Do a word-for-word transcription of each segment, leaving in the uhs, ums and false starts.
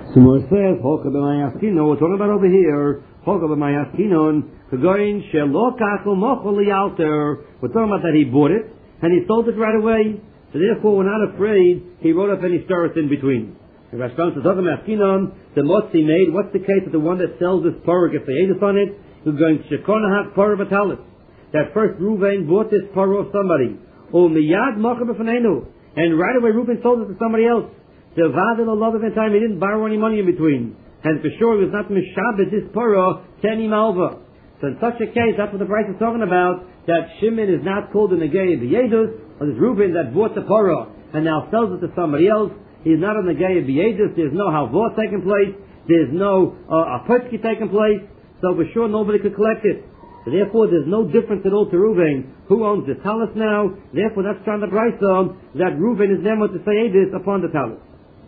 So more says, Hoka b'mayaskino, we're talking about over here, Hoka b'mayaskinon, Kagoyin shelokakul mocholi alter, we're talking about that he bought it, and he sold it right away, so therefore we're not afraid he wrote up any stars in between. The Rashbam says, Hoka b'mayaskinon, the motzi made, what's the case of the one that sells this porah, gets the edus on it, who's going to shekonahak porah batalis. That first Reuven bought this porah of somebody, or miyad mocha b'fanenu, and right away Reuven sold it to somebody else. The Vadil Allah of the time, he didn't borrow any money in between. And for sure he was not Mishabed this Porah to any Malva. So in such a case, that's what the price is talking about, that Shimon is not called in the Gay of the Yedus, or this Reuben that bought the Porah and now sells it to somebody else. He's not on the Gay of the Yedus, there's no Halvah taking place, there's no uh, Apotki taking place, so for sure nobody could collect it. So therefore there's no difference at all to Reuben. Who owns the Talus now? Therefore that's trying to price on that Reuben is then what to say this upon the Talus.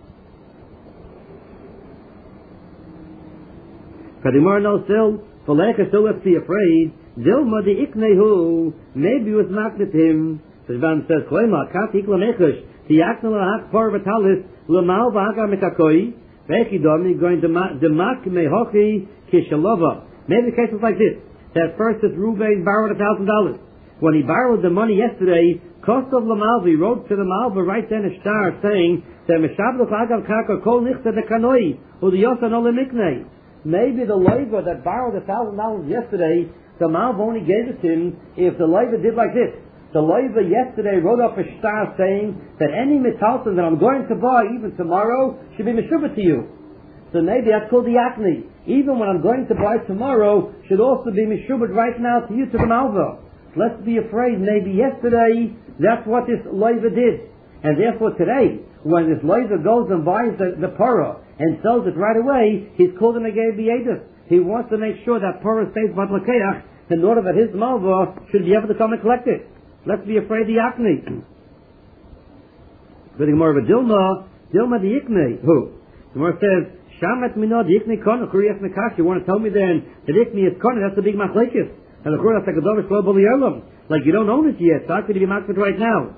Kadimar no still, Faleka still let's be afraid. Dilma the iknehu, maybe it was knocked at him. So Shvan says, Klema, kat ikla mechush, tiyakna lahak par batalis, lamal v'haka metakoi, vekidomi, going to demak mehochi kishalova. Maybe the case was like this, that first that Reuven borrowed a thousand dollars. When he borrowed the money yesterday, Kostov Lamalvi wrote to the Malva right then a star saying, that Meshabluch agav kaka kol nichta de kanoi, u the yosan ole miknei. Maybe the loiva that borrowed a thousand dollars yesterday, the Malva only gave it to him if the loiva did like this. The loiva yesterday wrote up a star saying that any metalton that I'm going to buy even tomorrow should be meshubah to you. So maybe that's called the akni. Even when I'm going to buy tomorrow should also be meshubah right now to you to the Malva. Let's be afraid maybe yesterday that's what this loiva did. And therefore today, when this loiva goes and buys the, the porah and sells it right away, he's called an agay b'yedus. He wants to make sure that porah stays batlakeach in order that his malva should be able to come and collect it. Let's be afraid the yakni. Getting more of a dilma, dilma the ikni. Who? The more says, shamat minod the ikni kona kuriyach nekash. You want to tell me then that ikni is kona? That's a big machlekes. And the Quran that's like a dovish lo b'li olam. Like you don't own it yet, so how could you be makbid right now?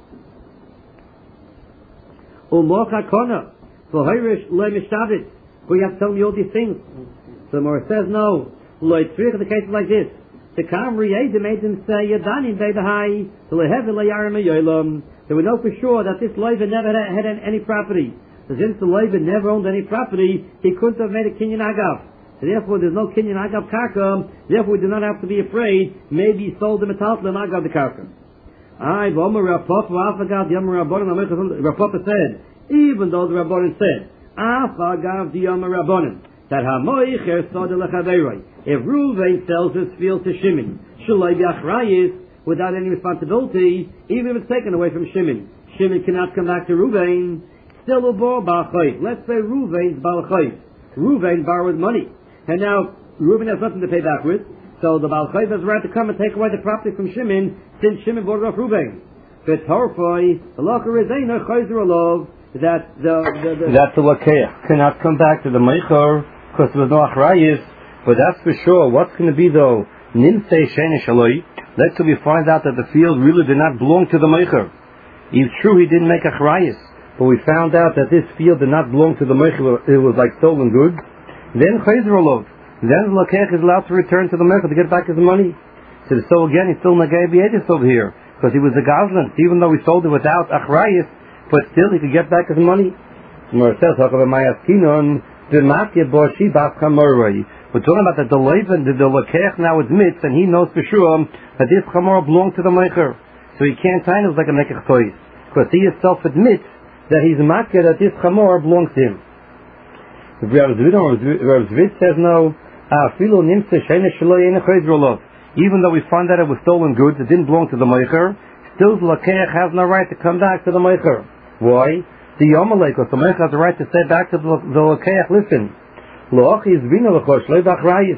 Umocha kona. So Hirish le mishabit. Well, you have to tell me all these things. So the Morah says no. Lo yitzrich, the case is like this. The Kamri Yeda made them say Yadanim Beidahai to lehevel leyarim yolam. So we know for sure that this loiva never had, had any property. So since the loiva never owned any property, he couldn't have made a kinyan agav. So therefore there's no kinyan agav karka. Therefore we do not have to be afraid. Maybe he sold the metaltal and agav the karka. I Vomer Rapapa Afagav the Yamar Rabbanim Rapapa said, even though the Rabbanim said, Afagav the Yamar Rabbanim, that Hamoicher saw the Lechaveroi, if Reuven sells his field to Shimon, Shalai Biachrayis, without any responsibility, even if it's taken away from Shimon, Shimon cannot come back to Reuven. Still a bar Balchayv. Let's say Reuven's Balchayv. Reuven borrowed money, and now Reuven has nothing to pay back with. So the Balchayv has the right to come and take away the property from Shimon, since Shimon bought it off Reuven. But Torfoi, the Locher is Eina Chayzer Alov, that the, the, the that's the Lakeach cannot come back to the Meicher because there was no Achrayis. But that's for sure. What's going to be though? Nimsei Sheni Shaloi. Let's say we find out that the field really did not belong to the Meicher. It's true he didn't make Achrayis, but we found out that this field did not belong to the Meicher. It was like stolen goods. Then Chayzer Alov. Then the Lakeach is allowed to return to the Meicher to get back his money. So, so again, he's still Nagay B'yedis over here because he was a Gazlan. Even though he sold it without Achrayis, but still he could get back his money. We're talking about that the Levan, the, the Lakeach now admits, and he knows for sure that this Chamor belongs to the Meicher. So he can't sign it like a Mekach Toys, because he himself admits that he's Makir, that this Chamor belongs to him. Rav Zvid says no, even though we find that it was stolen goods, it didn't belong to the Meicher, still the Lakeach has no right to come back to the Meicher. Why? The Yomalek, because the Meicher has the right to say back to the, the Lakeach, listen,